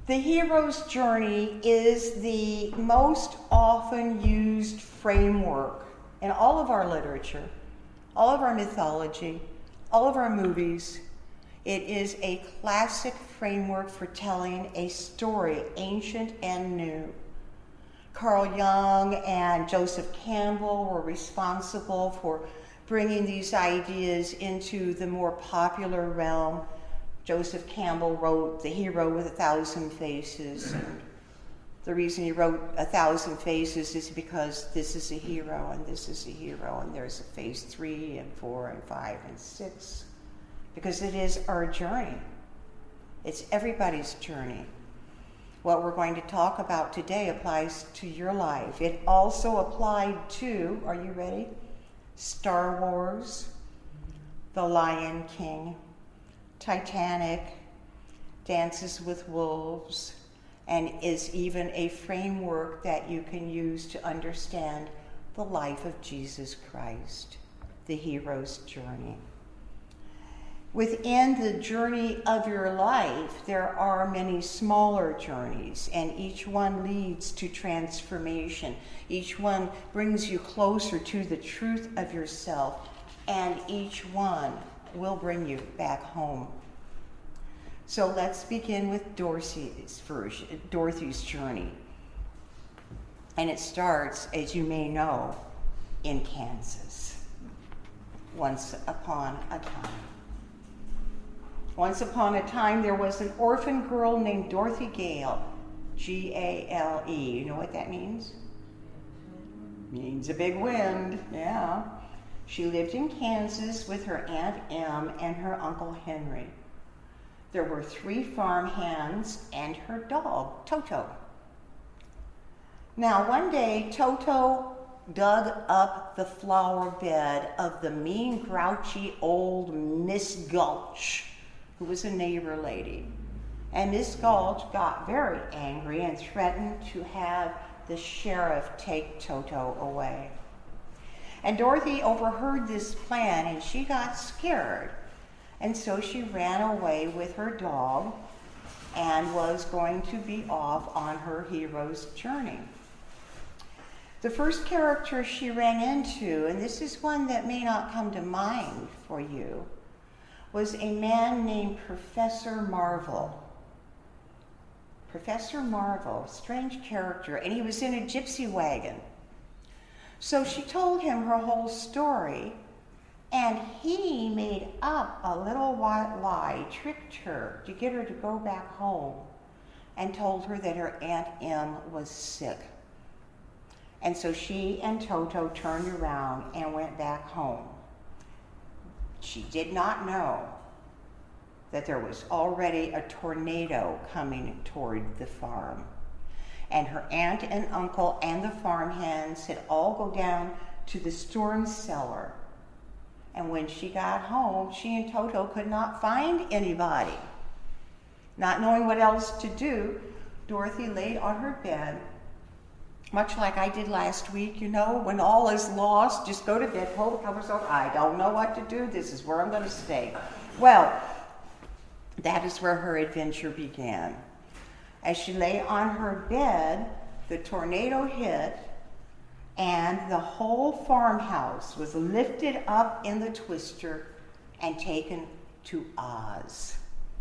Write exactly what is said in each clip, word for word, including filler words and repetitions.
The hero's journey is the most often used framework in all of our literature, all of our mythology, all of our movies. It is a classic framework for telling a story, ancient and new. Carl Jung and Joseph Campbell were responsible for bringing these ideas into the more popular realm. Joseph Campbell wrote The Hero with a Thousand Faces. And the reason he wrote A Thousand Faces is because this is a hero and this is a hero, and there's a phase three and four and five and six, because it is our journey. It's everybody's journey. What we're going to talk about today applies to your life. It also applied to, are you ready? Star Wars, The Lion King, Titanic, Dances with Wolves, and is even a framework that you can use to understand the life of Jesus Christ, the hero's journey. Within the journey of your life, there are many smaller journeys, and each one leads to transformation. Each one brings you closer to the truth of yourself, and each one will bring you back home. So let's begin with Dorothy's version, Dorothy's journey. And it starts, as you may know, in Kansas. Once upon a time. Once upon a time, there was an orphan girl named Dorothy Gale, G A L E. You know what that means? Means a big wind, yeah. She lived in Kansas with her Aunt Em and her Uncle Henry. There were three farm hands and her dog, Toto. Now, one day, Toto dug up the flower bed of the mean, grouchy old Miss Gulch, who was a neighbor lady. And Miss Gulch got very angry and threatened to have the sheriff take Toto away. And Dorothy overheard this plan, and she got scared. And so she ran away with her dog and was going to be off on her hero's journey. The first character she ran into, and this is one that may not come to mind for you, was a man named Professor Marvel. Professor Marvel, strange character, and he was in a gypsy wagon. So she told him her whole story, and he made up a little white lie, tricked her to get her to go back home, and told her that her Aunt Em was sick. And so she and Toto turned around and went back home. She did not know that there was already a tornado coming toward the farm. And her aunt and uncle and the farmhands had all go down to the storm cellar. And when she got home, she and Toto could not find anybody. Not knowing what else to do, Dorothy laid on her bed, much like I did last week, you know, when all is lost, just go to bed, pull the covers over. I don't know what to do. This is where I'm going to stay. Well, that is where her adventure began. As she lay on her bed, the tornado hit, and the whole farmhouse was lifted up in the twister and taken to Oz.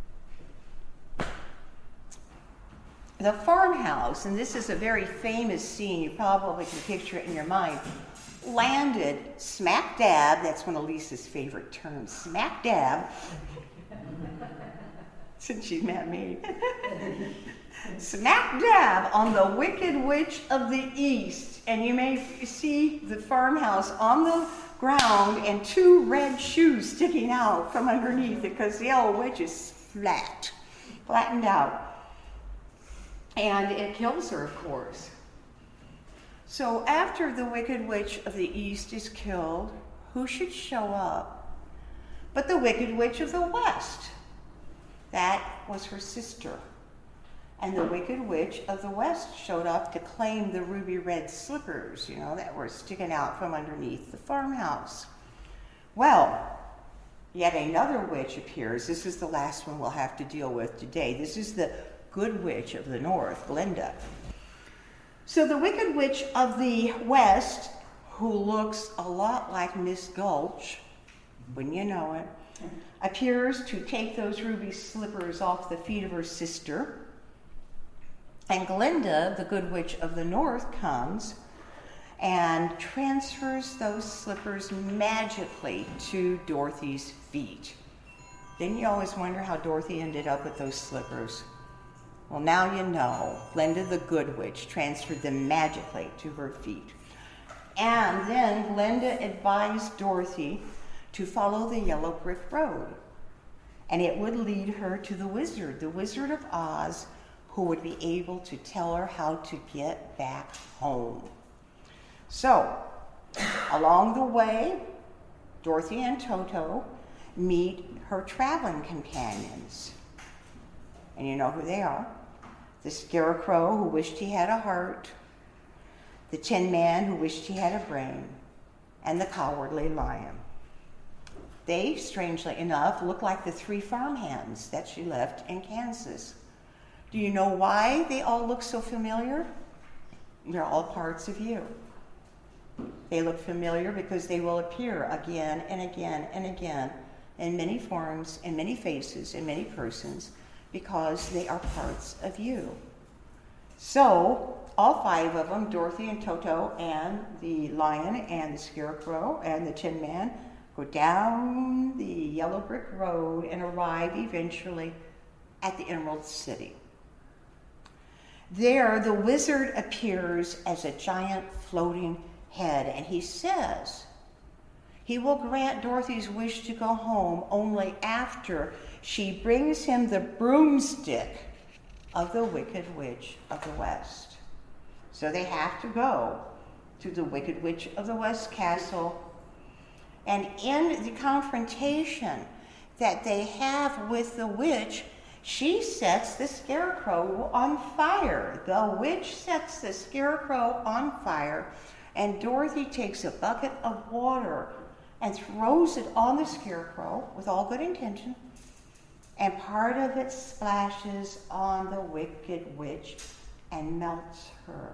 The farmhouse, and this is a very famous scene, you probably can picture it in your mind, landed smack dab, that's one of Lisa's favorite terms, smack dab, since she's met me, smack dab on the Wicked Witch of the East. And you may see the farmhouse on the ground and two red shoes sticking out from underneath it because the old witch is flat, flattened out. And it kills her, of course. So after the Wicked Witch of the East is killed, who should show up but the Wicked Witch of the West? That was her sister. And the Wicked Witch of the West showed up to claim the ruby red slippers, you know, that were sticking out from underneath the farmhouse. Well, yet another witch appears. This is the last one we'll have to deal with today. This is the good witch of the north, Glinda. So the wicked witch of the west, who looks a lot like Miss Gulch, wouldn't you know it, appears to take those ruby slippers off the feet of her sister. And Glinda, the good witch of the north, comes and transfers those slippers magically to Dorothy's feet. Didn't you always wonder how Dorothy ended up with those slippers? Well, now you know. Glinda, the good witch, transferred them magically to her feet. And then Glinda advised Dorothy to follow the yellow brick road. And it would lead her to the wizard, the Wizard of Oz, who would be able to tell her how to get back home. So, along the way, Dorothy and Toto meet her traveling companions. And you know who they are. The Scarecrow, who wished he had a heart, the Tin Man, who wished he had a brain, and the Cowardly Lion. They, strangely enough, look like the three farmhands that she left in Kansas. Do you know why they all look so familiar? They're all parts of you. They look familiar because they will appear again and again and again in many forms, in many faces, in many persons, because they are parts of you. So, all five of them, Dorothy and Toto and the Lion and the Scarecrow and the Tin Man, go down the yellow brick road and arrive eventually at the Emerald City. There, the wizard appears as a giant floating head, and he says he will grant Dorothy's wish to go home only after she brings him the broomstick of the Wicked Witch of the West. So they have to go to the Wicked Witch of the West castle, and in the confrontation that they have with the witch, she sets the Scarecrow on fire. The witch sets the Scarecrow on fire, and Dorothy takes a bucket of water and throws it on the Scarecrow with all good intention, and part of it splashes on the Wicked Witch and melts her.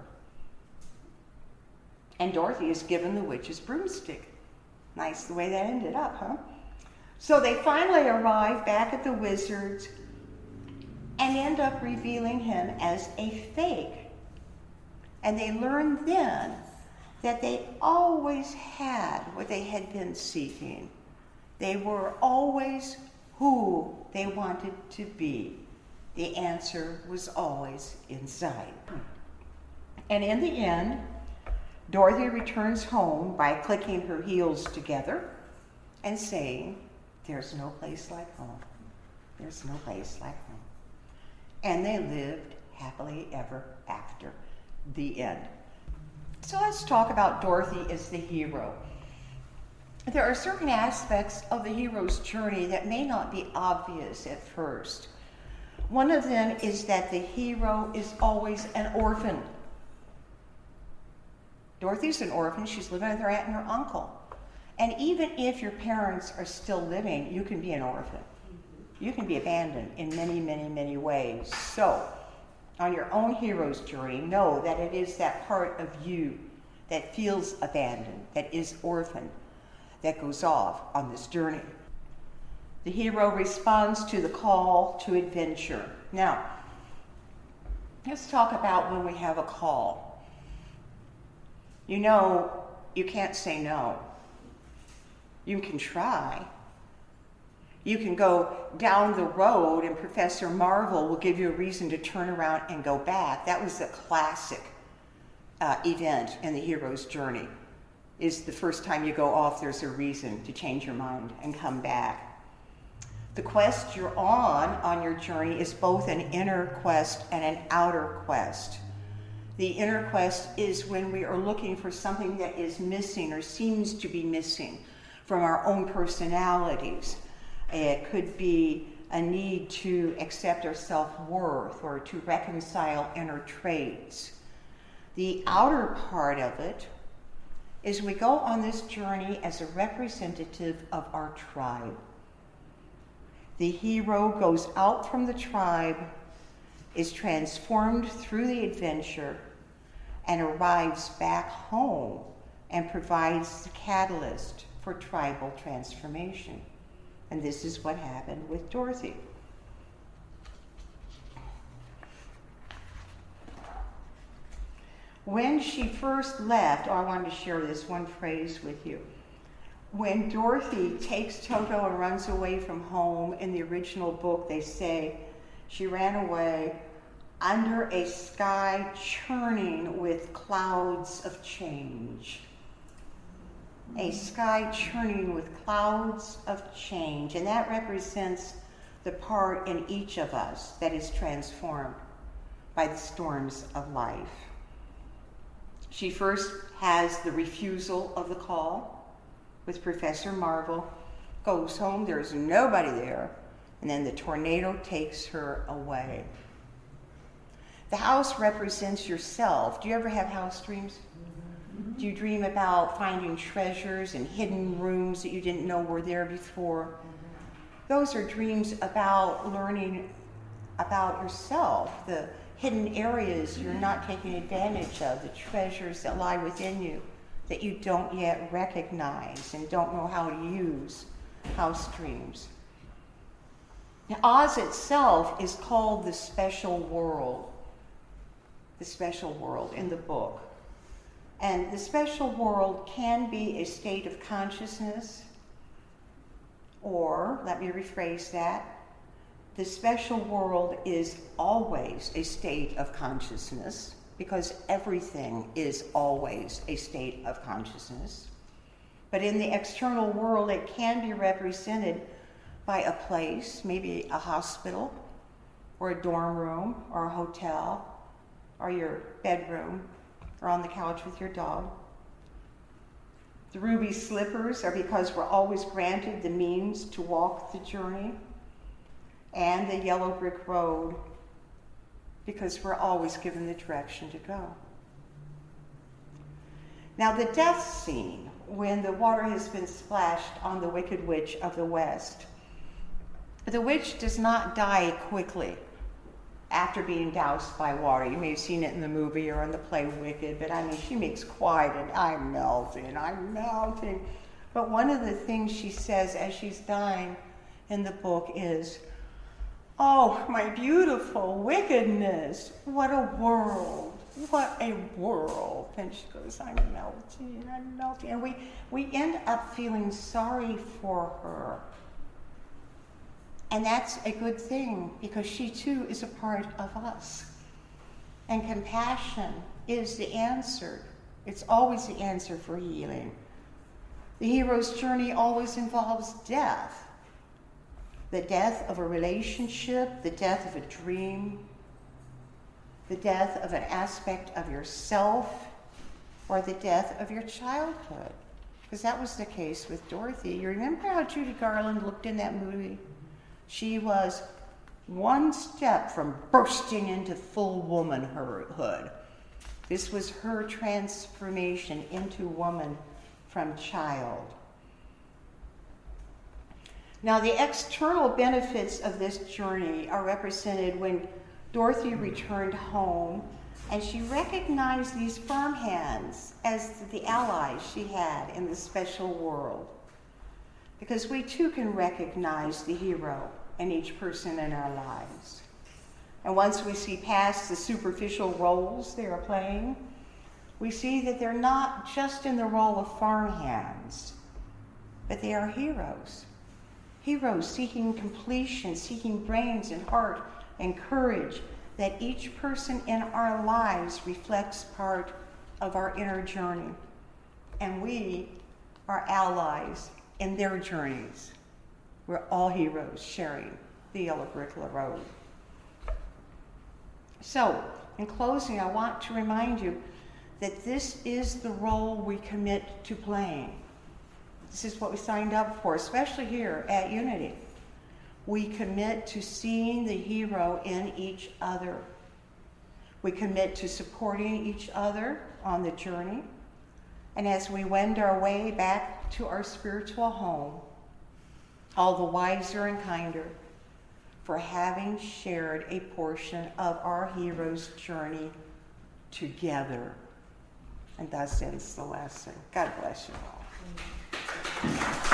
And Dorothy is given the witch's broomstick. Nice the way that ended up, huh? So they finally arrive back at the wizard's and end up revealing him as a fake. And they learn then that they always had what they had been seeking. They were always who they wanted to be. The answer was always inside. And in the end, Dorothy returns home by clicking her heels together and saying, "There's no place like home. There's no place like home." And they lived happily ever after. The end. So let's talk about Dorothy as the hero. There are certain aspects of the hero's journey that may not be obvious at first. One of them is that the hero is always an orphan. Dorothy's an orphan. She's living with her aunt and her uncle. And even if your parents are still living, you can be an orphan. You can be abandoned in many, many, many ways. So, on your own hero's journey, know that it is that part of you that feels abandoned, that is orphaned, that goes off on this journey. The hero responds to the call to adventure. Now, let's talk about when we have a call. You know, you can't say no. You can try. You can go down the road and Professor Marvel will give you a reason to turn around and go back. That was a classic uh, event in the hero's journey. Is the first time you go off, there's a reason to change your mind and come back. The quest you're on, on your journey, is both an inner quest and an outer quest. The inner quest is when we are looking for something that is missing or seems to be missing from our own personalities. It could be a need to accept our self-worth or to reconcile inner traits. The outer part of it is we go on this journey as a representative of our tribe. The hero goes out from the tribe is transformed through the adventure and arrives back home and provides the catalyst for tribal transformation. And this is what happened with Dorothy. When she first left, oh, I wanted to share this one phrase with you. When Dorothy takes Toto and runs away from home, in the original book, they say she ran away under a sky churning with clouds of change. A sky churning with clouds of change. And that represents the part in each of us that is transformed by the storms of life. She first has the refusal of the call with Professor Marvel, goes home, there's nobody there, and then the tornado takes her away. The house represents yourself. Do you ever have house dreams? Mm-hmm. Do you dream about finding treasures and hidden rooms that you didn't know were there before? Mm-hmm. Those are dreams about learning about yourself, the hidden areas you're not taking advantage of, the treasures that lie within you that you don't yet recognize and don't know how to use. House dreams. Now, Oz itself is called the special world. The special world in the book. And the special world can be a state of consciousness, or, let me rephrase that, the special world is always a state of consciousness, because everything is always a state of consciousness. But in the external world, it can be represented by a place, maybe a hospital, or a dorm room, or a hotel, or your bedroom, or on the couch with your dog. The ruby slippers are because we're always granted the means to walk the journey, and the yellow brick road, because we're always given the direction to go. Now, the death scene, when the water has been splashed on the Wicked Witch of the West, the witch does not die quickly after being doused by water. You may have seen it in the movie or in the play Wicked, but I mean, she makes quite an, I'm melting, I'm melting. But one of the things she says as she's dying in the book is, oh, my beautiful wickedness, what a world, what a world. And she goes, I'm melting, I'm melting. And we, we end up feeling sorry for her. And that's a good thing, because she too is a part of us. And compassion is the answer. It's always the answer for healing. The hero's journey always involves death. The death of a relationship, the death of a dream, the death of an aspect of yourself, or the death of your childhood. Because that was the case with Dorothy. You remember how Judy Garland looked in that movie? She was one step from bursting into full womanhood. This was her transformation into woman from child. Now, the external benefits of this journey are represented when Dorothy returned home and she recognized these farmhands as the allies she had in the special world. Because we too can recognize the hero in each person in our lives. And once we see past the superficial roles they are playing, we see that they're not just in the role of farmhands, but they are heroes. Heroes seeking completion, seeking brains and heart and courage, that each person in our lives reflects part of our inner journey. And we are allies in their journeys. We're all heroes sharing the yellow brick road. So, in closing, I want to remind you that this is the role we commit to playing. This is what we signed up for, especially here at Unity. We commit to seeing the hero in each other. We commit to supporting each other on the journey. And as we wend our way back to our spiritual home, all the wiser and kinder, for having shared a portion of our hero's journey together. And thus ends the lesson. God bless you all.